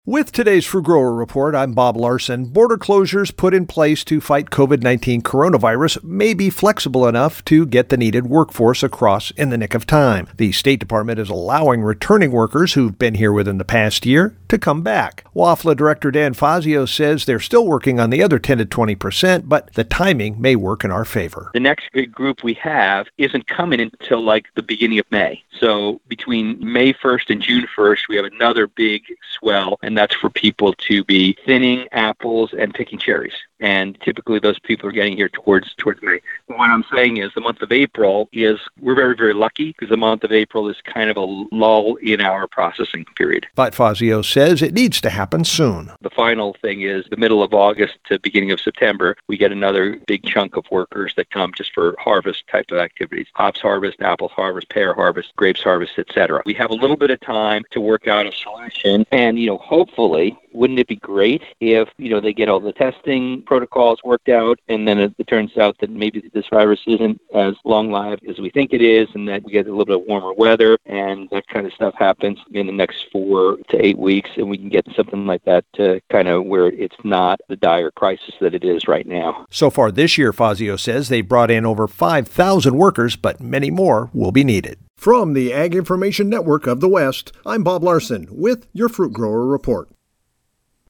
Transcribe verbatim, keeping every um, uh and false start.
With today's Fruit Grower Report, I'm Bob Larson. Border closures put in place to fight covid nineteen coronavirus may be flexible enough to get the needed workforce across in the nick of time. The State Department is allowing returning workers who've been here within the past year to come back. W A F L A Director Dan Fazio says they're still working on the other ten to twenty percent, but the timing may work in our favor. The next big group we have isn't coming until like the beginning of May. So between May first and June first, we have another big swell, and that's for people to be thinning apples and picking cherries. And typically those people are getting here towards towards May. What I'm saying is the month of April is, we're very, very lucky because the month of April is kind of a lull in our processing period. But Fazio says it needs to happen soon. The final thing is the middle of August to beginning of September, we get another big chunk of workers that come just for harvest type of activities. Hops harvest, apple harvest, pear harvest, grapes harvest, et cetera. We have a little bit of time to work out a solution. And, you know, hopefully, wouldn't it be great if, you know, they get all the testing protocols worked out, and then it, it turns out that maybe this virus isn't as long-lived as we think it is, and that we get a little bit of warmer weather, and that kind of stuff happens in the next four to eight weeks, and we can get something like that to kind of where it's not the dire crisis that it is right now. So far this year, Fazio says they brought in over five thousand workers, but many more will be needed. From the Ag Information Network of the West, I'm Bob Larson with your Fruit Grower Report.